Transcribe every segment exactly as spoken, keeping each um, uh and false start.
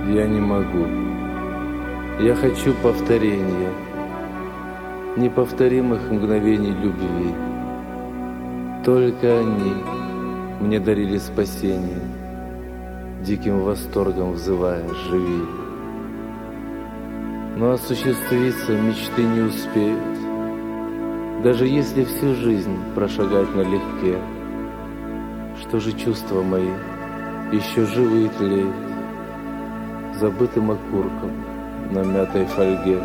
Я не могу. Я хочу повторения, неповторимых мгновений любви. Только они мне дарили спасение, диким восторгом взывая: живи. Но осуществиться мечты не успеют, даже если всю жизнь прошагать налегке. Что же чувства мои еще живы и тлеют, забытым окурком на мятой фольге.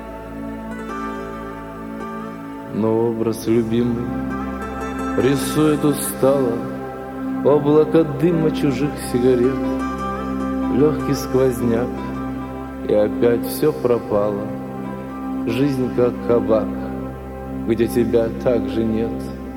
Но образ любимый рисует устало облако дыма чужих сигарет, легкий сквозняк, и опять все пропало. Жизнь как кабак, где тебя также нет.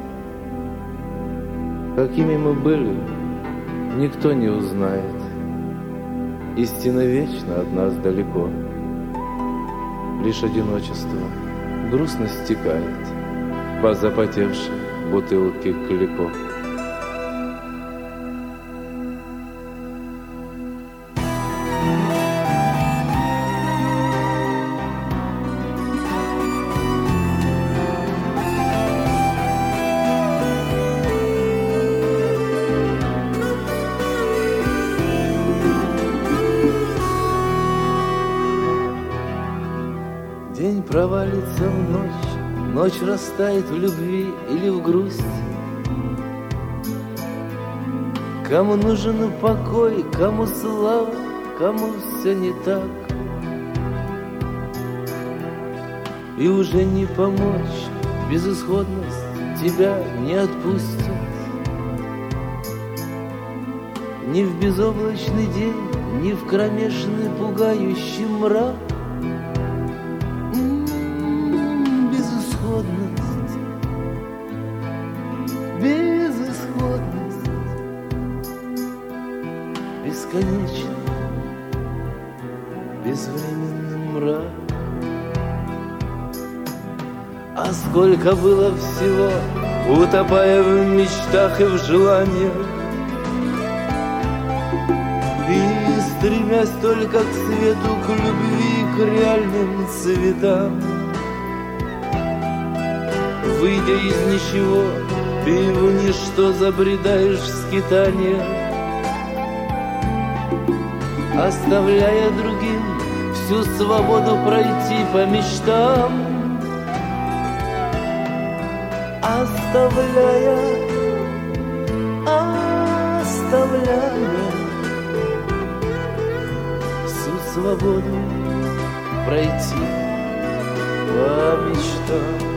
Какими мы были, никто не узнает. Истина вечна от нас далеко. Лишь одиночество грустно стекает по запотевшей бутылке Клико. День провалится в ночь, ночь растает в любви или в грусти. Кому нужен покой, кому слава, кому все не так. И уже не помочь, безысходность тебя не отпустит. Ни в безоблачный день, ни в кромешный пугающий мрак. Безысходность, бесконечный, безвременный мрак. А сколько было всего, утопая в мечтах и в желаниях, и стремясь только к свету, к любви, к реальным цветам. Выйдя из ничего, ты в ничто забредаешь в скитание, оставляя другим всю свободу пройти по мечтам. Оставляя, оставляя всю свободу пройти по мечтам.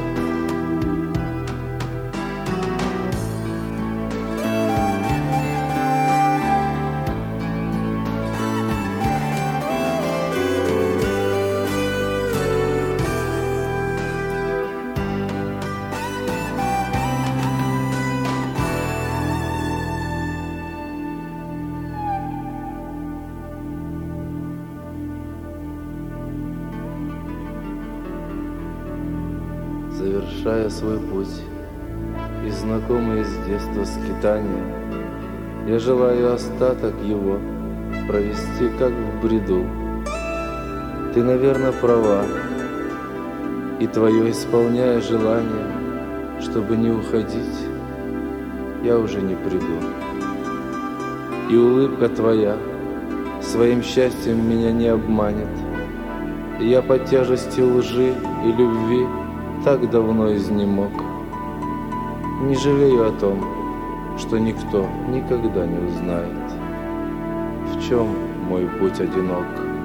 Завершая свой путь и знакомые с детства скитания, я желаю остаток его провести как в бреду. Ты, наверное, права, и твое исполняя желание, чтобы не уходить, я уже не приду. И улыбка твоя своим счастьем меня не обманет, и я под тяжестью лжи и любви так давно изнемог. Не жалею о том, что никто никогда не узнает, в чем мой путь одинок.